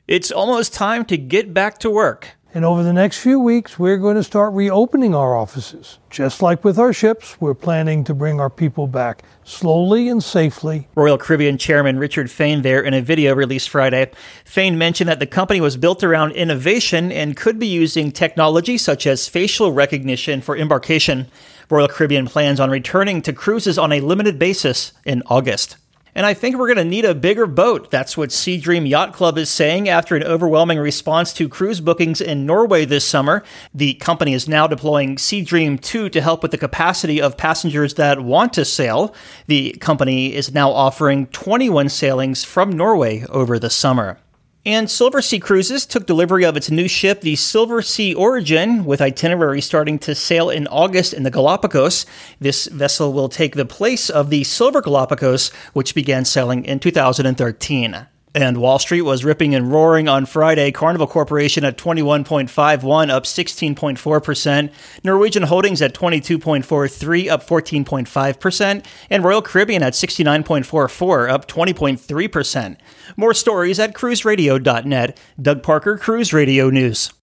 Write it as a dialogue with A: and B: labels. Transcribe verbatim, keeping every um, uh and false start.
A: It's almost time to get back to work.
B: And over the next few weeks, we're going to start reopening our offices. Just like with our ships, we're planning to bring our people back slowly and safely.
A: Royal Caribbean Chairman Richard Fain there in a video released Friday. Fain mentioned that the company was built around innovation and could be using technology such as facial recognition for embarkation. Royal Caribbean plans on returning to cruises on a limited basis in August. And I think we're going to need a bigger boat. That's what Sea Dream Yacht Club is saying after an overwhelming response to cruise bookings in Norway this summer. The company is now deploying Sea Dream two to help with the capacity of passengers that want to sail. The company is now offering twenty-one sailings from Norway over the summer. And Silversea Cruises took delivery of its new ship, the Silversea Origin, with itinerary starting to sail in August in the Galapagos. This vessel will take the place of the Silver Galapagos, which began sailing in two thousand thirteen. And Wall Street was ripping and roaring on Friday. Carnival Corporation at twenty-one point five one, up sixteen point four percent. Norwegian Holdings at twenty-two point four three, up fourteen point five percent. And Royal Caribbean at sixty-nine point four four, up twenty point three percent. More stories at cruise radio dot net. Doug Parker, Cruise Radio News.